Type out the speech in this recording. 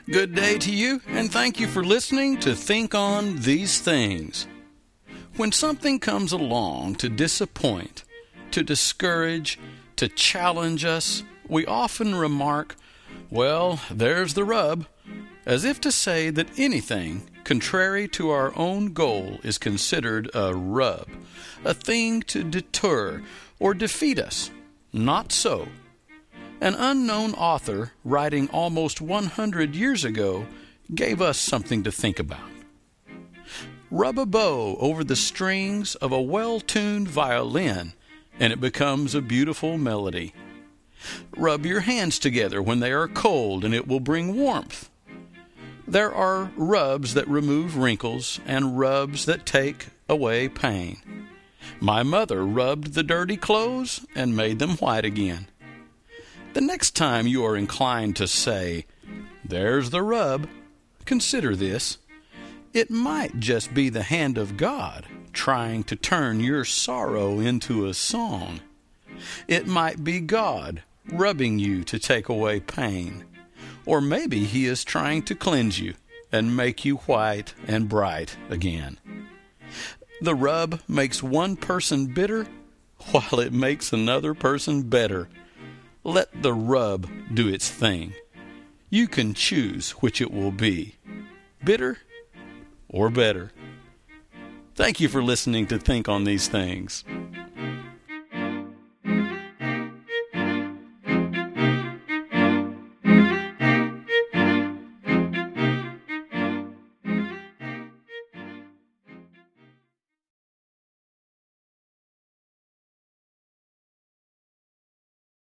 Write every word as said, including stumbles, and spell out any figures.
Good day to you, and thank you for listening to Think on These Things. When something comes along to disappoint, to discourage, to challenge us, we often remark, well, there's the rub, as if to say that anything contrary to our own goal is considered a rub, a thing to deter or defeat us. Not so. An unknown author, writing almost one hundred years ago, gave us something to think about. Rub a bow over the strings of a well-tuned violin, and it becomes a beautiful melody. Rub your hands together when they are cold, and it will bring warmth. There are rubs that remove wrinkles and rubs that take away pain. My mother rubbed the dirty clothes and made them white again. The next time you are inclined to say, there's the rub, consider this. It might just be the hand of God trying to turn your sorrow into a song. It might be God rubbing you to take away pain. Or maybe He is trying to cleanse you and make you white and bright again. The rub makes one person bitter while it makes another person better. Let the rub do its thing. You can choose which it will be, bitter or better. Thank you for listening to Think on These Things.